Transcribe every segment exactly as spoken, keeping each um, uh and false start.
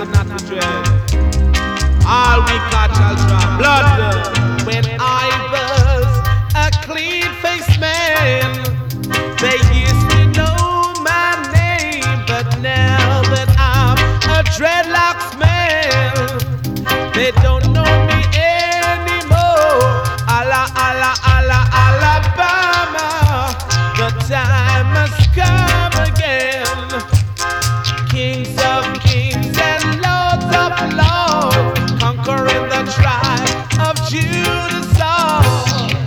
so not to dread. All we catch shall draw blood. When I was a clean-faced man, they used to know my name, but now that I'm a dreadlocks man, they don't know me anymore. Alla, alla, alla, Alabama, the time has come again. Kings of kings and lords of lords, conquering the tribe of Judah all.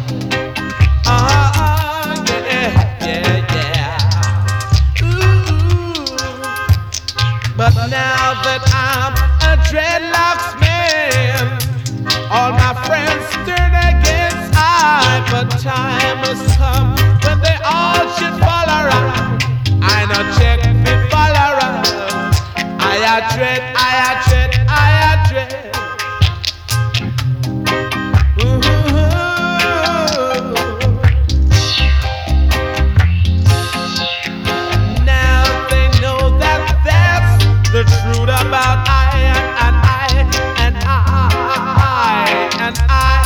Ah, yeah, yeah, yeah. Ooh. But now that I'm a dreadlocks man, all my friends turn against I. But time has come when they all should fall around. I no check me fall around. I a dread, I a dread, I a dread. Ooh. Now they know that that's the truth about I and I and I and I.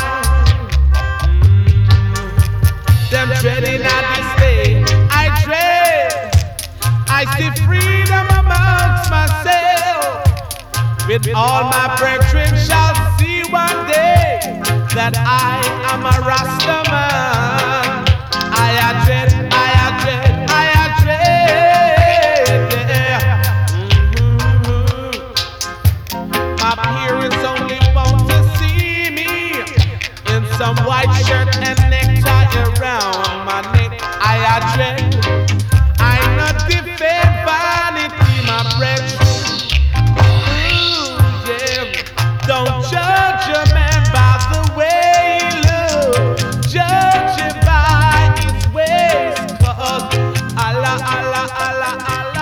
Mm. Them dreading at this day, I dread. I see freedom amongst myself. With all my brethren shall see one day that I am a Rasta man. I a dread, I a dread, I a dread. Yeah. Mm-hmm. My parents only want to see me in some white shirt and necktie around my neck. I a dread. I'm not defend vanity, my brethren. Ooh, yeah. Don't judge a man by the way he looks. Judge him by his ways. 'Cause Allah, Allah, Allah, Allah.